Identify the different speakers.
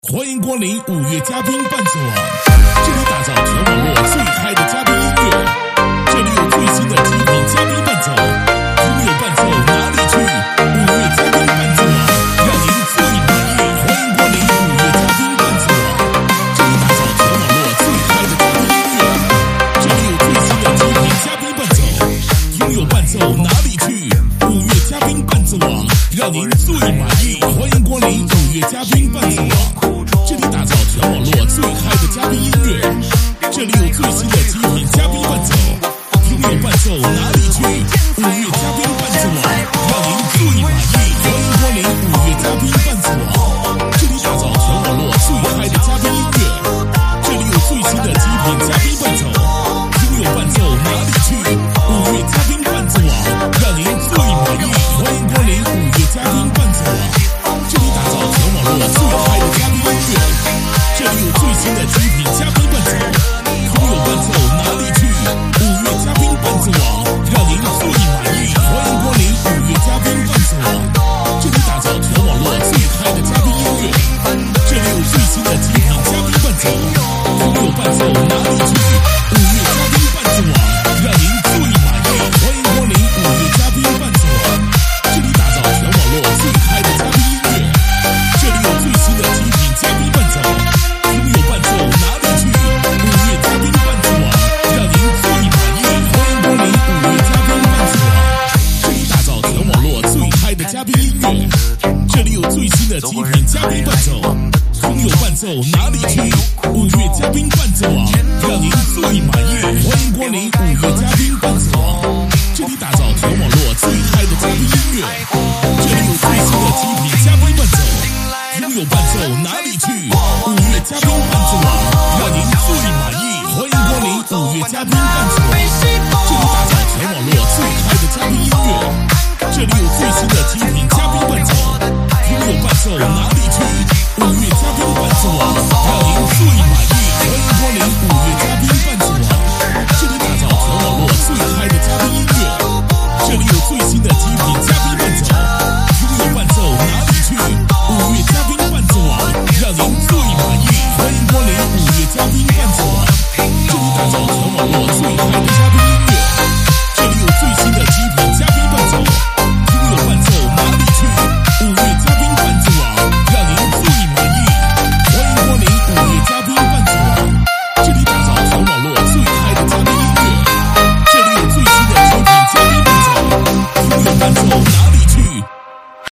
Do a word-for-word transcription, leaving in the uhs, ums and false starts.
Speaker 1: 欢迎光临五月嘉宾伴奏网，这里打造全网络最嗨的嘉宾音乐，这里有最新的极品嘉宾伴奏，听有伴奏哪里去？五月嘉宾伴奏网，让您最满意。欢迎光临五月嘉宾伴奏网，这里打造全网络最嗨的嘉宾音乐，这里有最新的极品嘉宾伴奏，听有伴奏哪里去？五月嘉宾伴奏网，让您最满意。欢迎光临五月嘉宾伴奏网。这里打造全网络最嗨的嘉宾音乐，这里有最新的极品嘉宾伴奏，听有伴奏哪里去？五月嘉宾伴奏网，让您最满意。欢迎光临五月嘉宾伴奏网，这里打造全网络最嗨的嘉宾音乐，这里有最新的极品嘉宾伴奏，听有伴奏哪里去？五月嘉宾伴奏网，让您最满意。欢迎光临五月嘉宾伴奏网，这里打造全网络最嗨的嘉宾音乐，这里有最新的极品嘉宾伴奏，听有伴奏哪里去？五月嘉宾伴奏网，让您最满意。欢迎光临五月嘉宾伴奏网，这里打造全网络最嗨的嘉宾音乐，这里有最新的极品嘉宾伴奏，听有伴奏哪里去？五月嘉宾伴奏网，让您最满意。欢迎光临五月嘉宾伴奏网，这里打造全网络最嗨的嘉宾音乐，这里有最新的极品嘉宾伴奏，听有伴奏哪里去？五月嘉宾伴奏网，让您最满意。欢迎光临五月嘉宾伴奏网，这里打造全网络最嗨的嘉宾音乐，这里有最新的极品嘉宾伴奏，听有伴奏哪里去？五月嘉宾伴奏网，让您最满意。欢迎光临五月嘉宾伴奏网，这里打造全网络最嗨的嘉宾音乐，这里有最新的极品嘉宾伴奏，听有伴奏哪里去？五月嘉宾伴奏网，让您最满意。欢迎光临五月嘉宾伴奏网，这里打造全网络最嗨的嘉宾音乐，这里有最新的极品嘉宾伴奏，听有伴奏哪里去？